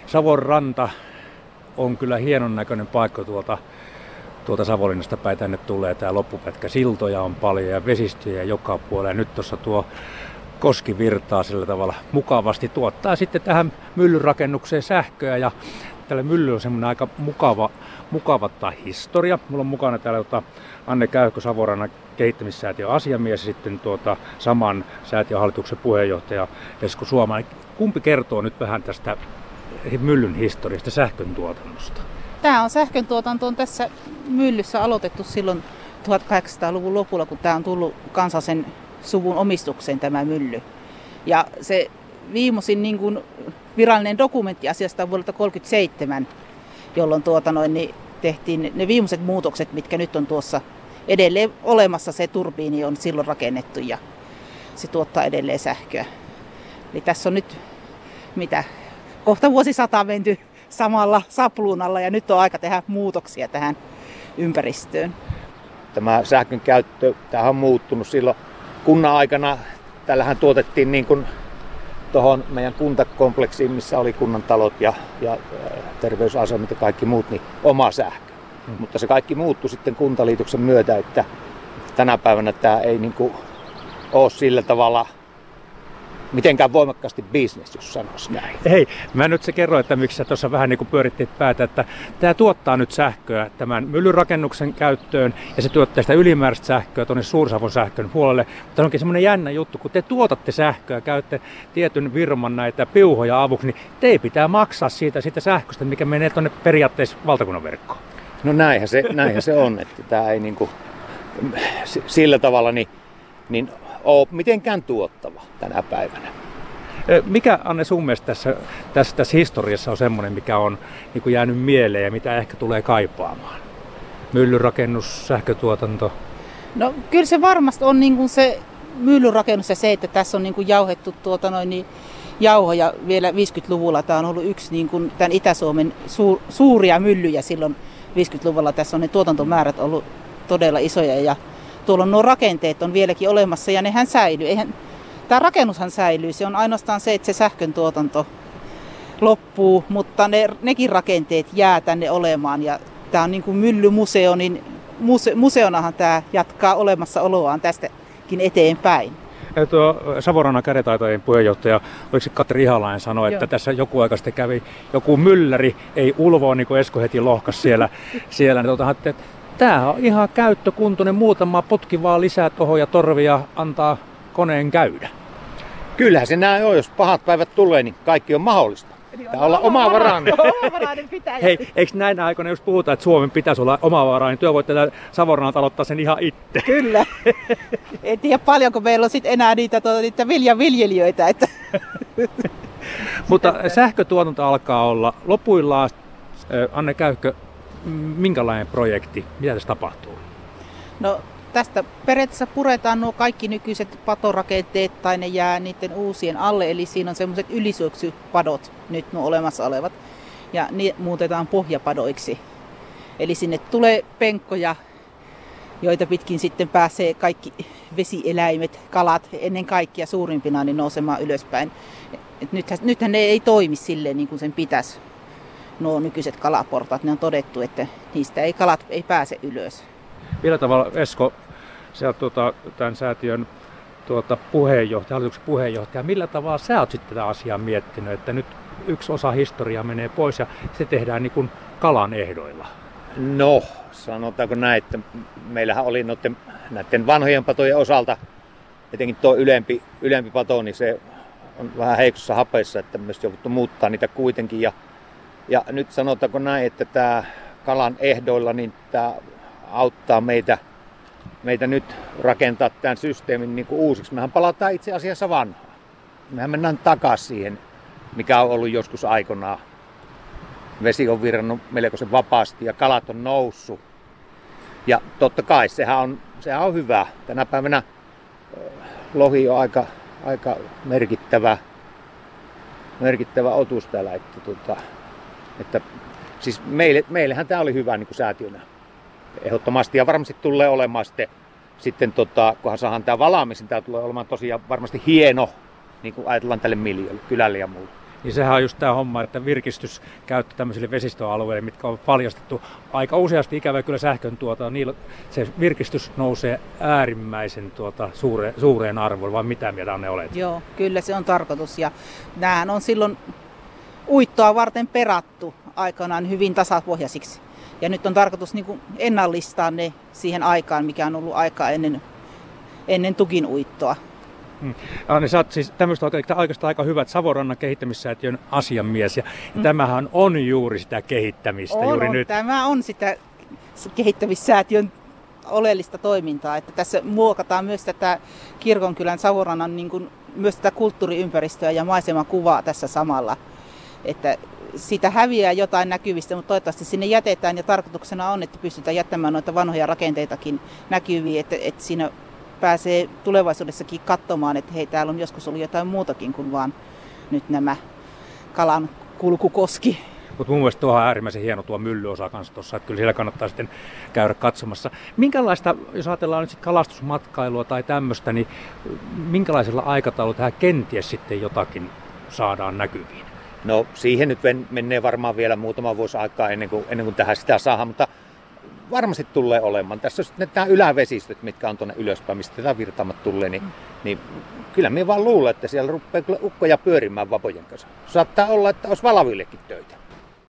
Savon ranta on kyllä hienon näköinen paikka tuolta Savonlinnasta päin tänne tulee tää loppupätkä. Siltoja on paljon ja vesistöjä joka puolella. Ja nyt tuossa tuo koski virtaa sillä tavalla mukavasti. Tuottaa sitten tähän myllyrakennukseen sähköä ja tällä mylly on semmoinen aika mukava historia. Mulla on mukana täällä Anne Käyhkö, Savonrannan kehittämissäätiön asiamies ja sitten saman säätiön hallituksen puheenjohtaja Esko Suomainen. Kumpi kertoo nyt vähän tästä myllyn historiasta, sähkön tuotannosta? Tämä on sähkön tuotanto on tässä myllyssä aloitettu silloin 1800-luvun lopulla, kun tämä on tullut kansallisen suvun omistukseen tämä mylly. Ja se viimeisin niin kuin virallinen dokumentti asiasta on vuodelta 1937, jolloin niin tehtiin ne viimeiset muutokset, mitkä nyt on tuossa edelleen olemassa. Se turbiini on silloin rakennettu ja se tuottaa edelleen sähköä. Eli tässä on nyt kohta vuosisata menty samalla sapluunalla ja nyt on aika tehdä muutoksia tähän ympäristöön. Tämä sähkön käyttö tähän on muuttunut silloin kunnan aikana. Tällähän tuotettiin niin kuin tuohon meidän kuntakompleksiin, missä oli kunnan talot ja terveysasemit ja kaikki muut, niin oma sähkö. Mutta se kaikki muuttui sitten kuntaliitoksen myötä, että tänä päivänä tämä ei niin kuin ole sillä tavalla mitenkään voimakkaasti business, jos sanoisi näin. Hei, mä nyt kerroin, että miksi sä tuossa vähän niin kuin pyörittit päätä, että tämä tuottaa nyt sähköä tämän myllyrakennuksen käyttöön ja se tuottaa sitä ylimääräistä sähköä tuonne Suur-Savon sähkön puolelle. Mutta onkin semmoinen jännä juttu, kun te tuotatte sähköä, käytte tietyn firman näitä piuhoja avuksi, niin te pitää maksaa siitä sähköstä, mikä menee tuonne periaatteessa valtakunnan verkkoon. No näinhän se on, että tämä ei niin kuin sillä tavalla niin ole mitenkään tuottava tänä päivänä. Mikä, Anne, sun mielestä tässä historiassa on semmoinen, mikä on niin kuin jäänyt mieleen ja mitä ehkä tulee kaipaamaan? Myllyrakennus, sähkötuotanto? No kyllä se varmasti on niin kuin se myllyrakennus ja se, että tässä on niin kuin jauhettu jauhoja vielä 50-luvulla. Tämä on ollut yksi niin kuin tämän Itä-Suomen suuria myllyjä silloin 50-luvulla. Tässä on ne tuotantomäärät ollut todella isoja ja tuolla nuo rakenteet on vieläkin olemassa ja nehän säilyy. Tämä rakennushan säilyy, se on ainoastaan se, että se sähkön tuotanto loppuu, mutta nekin rakenteet jää tänne olemaan. Ja tämä on niin kuin myllymuseo, niin museonahan tämä jatkaa olemassaoloaan tästäkin eteenpäin. Tuo Savonrannan kädentaitajien puheenjohtaja, oliko se Katri Ihalainen sanoi, että tässä joku aika sitten kävi joku mylläri, ei ulvoa, niin kuin Esko heti lohkas siellä. Niin tämä on ihan käyttökuntoinen, muutama potki vaan lisää tuohon ja torvia antaa koneen käydä. Kyllähän se näin on, jos pahat päivät tulee, niin kaikki on mahdollista. Pitää olla omavarainen. Hei, eikö näinä aikoina, jos puhutaan, että Suomen pitäisi olla omavarainen, niin työ voitte Savonrannalta aloittaa sen ihan itse. Kyllä. En tiedä paljonko meillä on sitten enää niitä viljanviljelijöitä. Että. Mutta sähkötuotanto alkaa olla lopuillaan. Anne Käyhkö, minkälainen projekti? Mitä tässä tapahtuu? No tästä periaatteessa puretaan nuo kaikki nykyiset patorakenteet tai ne jää niiden uusien alle. Eli siinä on semmoiset ylisyöksypadot nyt nuo olemassa olevat ja ne muutetaan pohjapadoiksi. Eli sinne tulee penkkoja, joita pitkin sitten pääsee kaikki vesieläimet, kalat ennen kaikkea suurimpina niin nousemaan ylöspäin. Nythän ne ei toimi silleen niin kuin sen pitäisi. Nuo nykyiset kalaportaat, ne on todettu, että niistä kalat ei pääse ylös. Millä tavalla, Esko, sä oot tämän säätiön hallituksen puheenjohtaja, millä tavalla sä oot sitten tätä asiaa miettinyt, että nyt yksi osa historiaa menee pois ja se tehdään niin kuin kalan ehdoilla? No, sanotaanko näin, että meillähän oli näiden vanhojen patojen osalta, etenkin tuo ylempi pato, niin se on vähän heikossa hapeissa, että myös jouduttu muuttaa niitä kuitenkin. Ja nyt sanotaanko näin, että tämä kalan ehdoilla, niin tämä auttaa meitä nyt rakentaa tämän systeemin niin kuin uusiksi. Mehän palataan itse asiassa vanhaan. Mehän mennään takaisin siihen, mikä on ollut joskus aikanaan. Vesi on virrannut melkoisen vapaasti ja kalat on noussut. Ja totta kai sehän on hyvä. Tänä päivänä lohi on aika merkittävä otus täällä. Että siis meillähän tämä oli hyvä niin kuin säätiönä ehdottomasti ja varmasti tulee olemaan sitten kunhan saadaan tämä valaamisen, tämä tulee olemaan tosiaan varmasti hieno, niin kuin ajatellaan tälle miljoonalle, kylälle ja muulle. niin sehän on just tämä homma, että virkistyskäyttö tämmöisille vesistöalueille, mitkä on paljastettu aika useasti ikävä kyllä sähkön niillä se virkistys nousee äärimmäisen suureen arvoon, vai mitä mieltä ne olet? Joo, kyllä se on tarkoitus ja näähän on silloin uittoa varten perattu aikanaan hyvin tasapohjaisiksi. Ja nyt on tarkoitus niin kuin ennallistaa ne siihen aikaan, mikä on ollut aika ennen tukin uittoa. Anne, sä oot siis tämmöistä oikeastaan aika hyvät Savorannan kehittämissäätiön asiamies, ja tämähän on juuri sitä kehittämistä juuri nyt. Tämä on sitä kehittämissäätiön oleellista toimintaa, että tässä muokataan myös tätä Kirkonkylän Savorannan niin kuin, myös tätä kulttuuriympäristöä ja maisemakuvaa tässä samalla. Että siitä häviää jotain näkyvistä, mutta toivottavasti sinne jätetään ja tarkoituksena on, että pystytään jättämään noita vanhoja rakenteitakin näkyviin, että siinä pääsee tulevaisuudessakin katsomaan, että hei, täällä on joskus ollut jotain muutakin kuin vaan nyt nämä kalan kulkukoski. Mutta mun mielestä tuo on äärimmäisen hieno tuo myllyosa kanssa tuossa, että kyllä siellä kannattaa sitten käydä katsomassa. Minkälaista, jos ajatellaan nyt kalastusmatkailua tai tämmöistä, niin minkälaisella aikataululla tähän kenties sitten jotakin saadaan näkyviin? No siihen nyt menee varmaan vielä muutama vuosi aikaa ennen kuin tähän sitä saadaan, mutta varmasti tulee olemaan. Tässä on sitten nämä ylävesistöt, mitkä on tuonne ylöspäin, mistä tämä virtaamat tulee, niin kyllä minä vaan luulen, että siellä rupeaa kyllä ukkoja pyörimään vapojen kanssa. Saattaa olla, että olisi valavillekin töitä.